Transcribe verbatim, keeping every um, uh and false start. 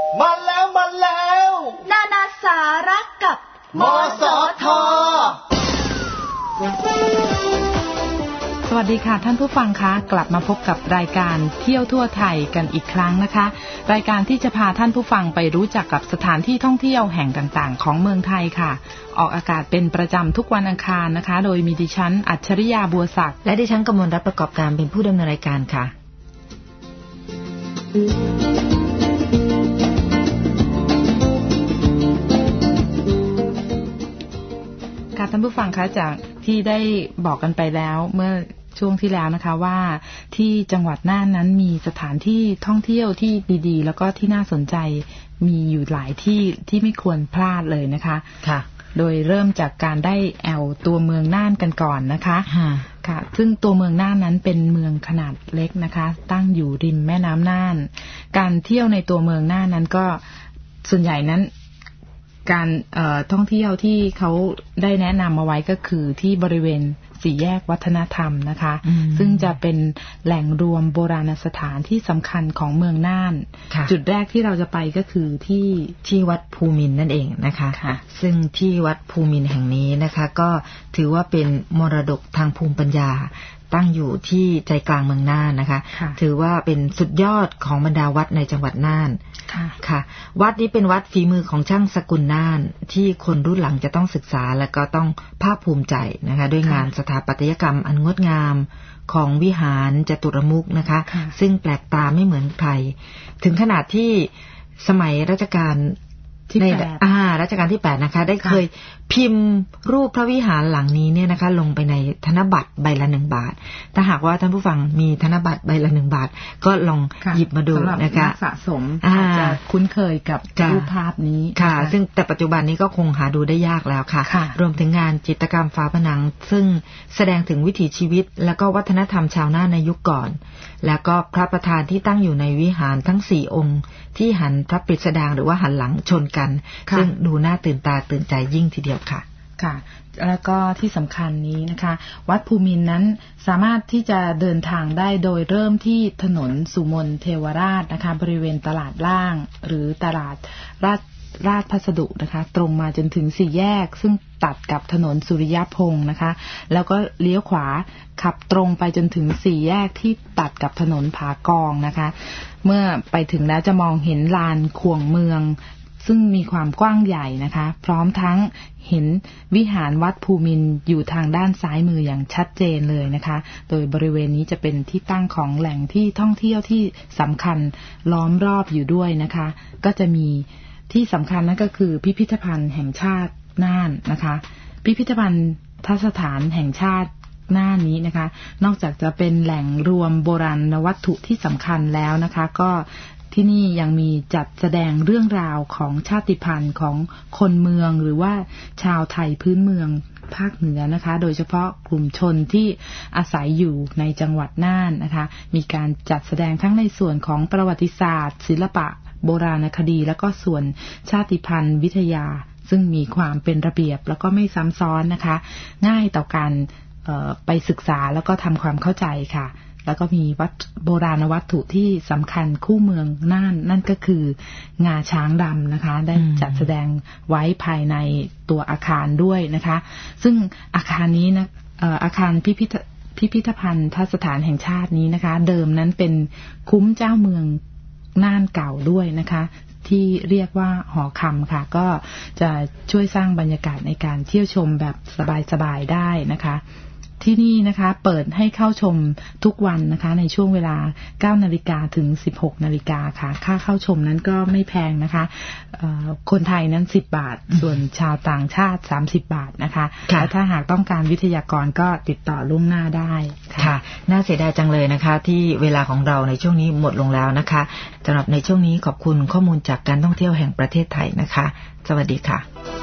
มาแล้วมาแล้วนานาสาระกับมสท. สวัสดีค่ะท่านผู้ฟังคะกลับมาพบกับรายการเที่ยวทั่วไทยกันอีกครั้งนะคะรายการที่จะพาท่านผู้ฟังไปรู้จักกับสถานที่ท่องเที่ยวแห่งต่างๆของเมืองไทยค่ะออกอากาศเป็นประจำทุกวันอังคารนะคะโดยมีดิฉันอัจฉริยาบัวศักดิ์และดิฉันกมลรัตน์ประกอบการเป็นผู้ดำเนินรายการค่ะค่ะท่านผู้ฟังคะจากที่ได้บอกกันไปแล้วเมื่อช่วงที่แล้วนะคะว่าที่จังหวัดน่านนั้นมีสถานที่ท่องเที่ยวที่ดีๆแล้วก็ที่น่าสนใจมีอยู่หลายที่ที่ไม่ควรพลาดเลยนะคะค่ะโดยเริ่มจากการได้แอวตัวเมืองน่านกันก่อนนะคะค่ะซึ่งตัวเมืองน่านนั้นเป็นเมืองขนาดเล็กนะคะตั้งอยู่ริมแม่น้ำน่านการเที่ยวในตัวเมืองน่านนั้นก็ส่วนใหญ่นั้นการท่องเที่ยวที่เขาได้แนะนำมาไว้ก็คือที่บริเวณสี่แยกวัฒนธรรมนะคะซึ่งจะเป็นแหล่งรวมโบราณสถานที่สำคัญของเมืองน่านจุดแรกที่เราจะไปก็คือที่ที่วัดภูมินทร์นั่นเองนะคะซึ่งที่วัดภูมินทร์แห่งนี้นะคะก็ถือว่าเป็นมรดกทางภูมิปัญญาตั้งอยู่ที่ใจกลางเมืองน่านนะคะถือว่าเป็นสุดยอดของบรรดาวัดในจังหวัดน่านค่ะวัดนี้เป็นวัดฝีมือของช่างสกุลน่านที่คนรุ่นหลังจะต้องศึกษาและก็ต้องภาคภูมิใจนะคะด้วยงานสถาปัตยกรรมอันงดงามของวิหารจตุรมุขนะคะซึ่งแปลกตาไม่เหมือนใครถึงขนาดที่สมัยรัชกาลที่แปดอ่ารัชกาลที่แปดนะคะได้เคยพิมพ์รูปพระวิหารหลังนี้เนี่ยนะคะลงไปในธนบัตรใบละหนึ่งบาทถ้าหากว่าท่านผู้ฟังมีธนบัตรใบละหนึ่งบาทก็ลองหยิบมาดูนะคะสะสมอาจจะคุ้นเคยกับรูปภาพนี้ค่ะซึ่งแต่ปัจจุบันนี้ก็คงหาดูได้ยากแล้วค่ะรวมถึงงานจิตรกรรมฝาผนังซึ่งแสดงถึงวิถีชีวิตและก็วัฒนธรรมชาวน่านในยุคก่อนแล้วก็พระประธานที่ตั้งอยู่ในวิหารทั้งสี่องค์ที่หันพระปริศดางหรือว่าหันหลังชนกันซึ่งดูน่าตื่นตาตื่นใจยิ่งทีเดียวค่ะค่ะแล้วก็ที่สำคัญนี้นะคะวัดภูมินทร์นั้นสามารถที่จะเดินทางได้โดยเริ่มที่ถนนสุมนเทวราชนะคะบริเวณตลาดล่างหรือตลาดราชราชพัสดุนะคะตรงมาจนถึงสี่แยกซึ่งตัดกับถนนสุริยพงศ์นะคะแล้วก็เลี้ยวขวาขับตรงไปจนถึงสี่แยกที่ตัดกับถนนผากองนะคะเมื่อไปถึงแล้วจะมองเห็นลานขวงเมืองซึ่งมีความกว้างใหญ่นะคะพร้อมทั้งเห็นวิหารวัดภูมินทร์อยู่ทางด้านซ้ายมืออย่างชัดเจนเลยนะคะโดยบริเวณนี้จะเป็นที่ตั้งของแหล่งที่ท่องเที่ยวที่สำคัญล้อมรอบอยู่ด้วยนะคะก็จะมีที่สำคัญนั่นก็คือพิพิธภัณฑ์แห่งชาติน่านนะคะพิพิธภัณฑ์สถานแห่งชาติน่านนี้นะคะนอกจากจะเป็นแหล่งรวมโบราณวัตถุที่สำคัญแล้วนะคะก็ที่นี่ยังมีจัดแสดงเรื่องราวของชาติพันธุ์ของคนเมืองหรือว่าชาวไทยพื้นเมืองภาคเหนือนะคะโดยเฉพาะกลุ่มชนที่อาศัยอยู่ในจังหวัดน่านนะคะมีการจัดแสดงทั้งในส่วนของประวัติศาสตร์ศิลปะโบราณคดีแล้วก็ส่วนชาติพันธุ์วิทยาซึ่งมีความเป็นระเบียบแล้วก็ไม่ซ้ำซ้อนนะคะง่ายต่อการไปศึกษาแล้วก็ทำความเข้าใจค่ะแล้วก็มีวัดโบราณวัตถุที่สำคัญคู่เมืองน่านนั่นก็คืองาช้างดำนะคะได้จัดแสดงไว้ภายในตัวอาคารด้วยนะคะซึ่งอาคารนี้นะอาคารพิพิธพิพิธภัณฑ์สถานแห่งชาตินี้นะคะเดิมนั้นเป็นคุ้มเจ้าเมืองน่านเก่าด้วยนะคะที่เรียกว่าหอคำค่ะก็จะช่วยสร้างบรรยากาศในการเที่ยวชมแบบสบายๆได้นะคะที่นี่นะคะเปิดให้เข้าชมทุกวันนะคะในช่วงเวลา เก้านาฬิกา ถึง สิบหกนาฬิกาค่ะค่าเข้าชมนั้นก็ไม่แพงนะคะคนไทยนั้นสิบบาทส่วนชาวต่างชาติสามสิบบาทนะคะแล้วถ้าหากต้องการวิทยากรก็ติดต่อล่วงหน้าได้ค่ะน่าเสียดายจังเลยนะคะที่เวลาของเราในช่วงนี้หมดลงแล้วนะคะสำหรับในช่วงนี้ขอบคุณข้อมูลจากการท่องเที่ยวแห่งประเทศไทยนะคะสวัสดีค่ะ